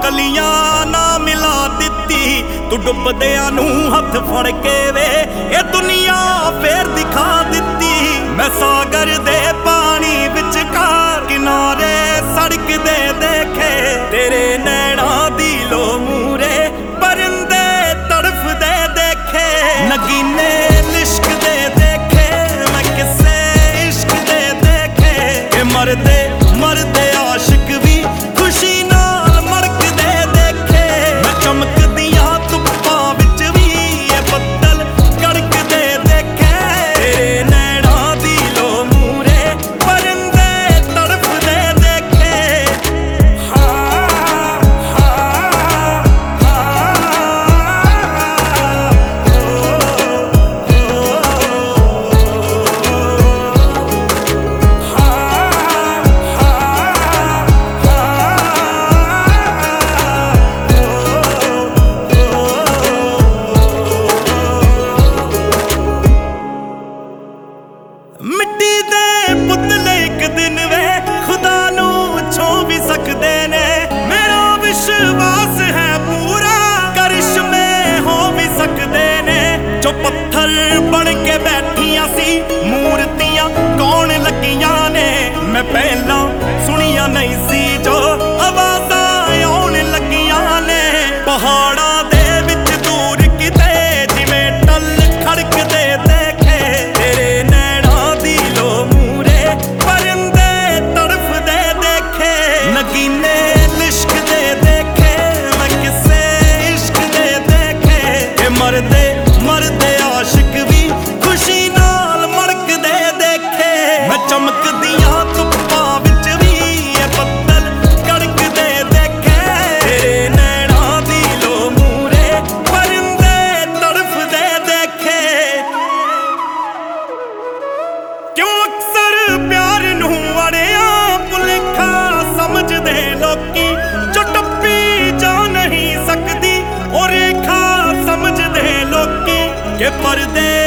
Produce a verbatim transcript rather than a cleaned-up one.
कलियां ना मिला दिती तू डुबदियां नूं हथ फड़ के वे ये दुनिया फेर दिखा दिती। मैं सागर दे पानी विचकार किनारे सड़क दे देखे तेरे नैना दी लो मूरे परिंदे तड़फ दे देखे। नगीने लिश्क दे देखे मैं किसे इश्क दे देखे के मरदे मरदे आशिक भी खुशी नाल मड़क दे देखे। मैं चमकदियां धुप्पां विच भी ये बदल कड़क दे देखे तेरे नैना दी लो मूरे परिंदे तड़फ दे देखे। मिट्टी दे पुतले एक दिन वे खुदा नू छो भी सकदे ने। मेरा विश्वास है पूरा करिश्मे हो भी सकदे ने। जो पत्थर बन के बैठियां सी मूर्तियां कौन लगियां ने। मैं पहला सुनिया नहीं सी जो आवाज़ां आउण लगियां ने। पहाड़ां दे विच दूर किते जिवें टल खड़क दे देखे तेरे नैना दी लो मूरे परिंदे तड़फ दे देखे। नगीने लिश्क दे देखे मैं किसे इश्क दे देखे के मरदे मरदे आशिक भी खुशी नाल मड़क दे देखे। मैं चमकदियां धुप्पां विच भी ये बदल कड़क दे देखे तेरे नैना दी लो मूरे परिंदे तड़फ दे देखे। क्यों अक्सर प्यार नूं अड़िया भुलेखा समझदे लोकी। जो टप्पी जा नहीं सकदी ओ रेखा समझदे लोकी के परदे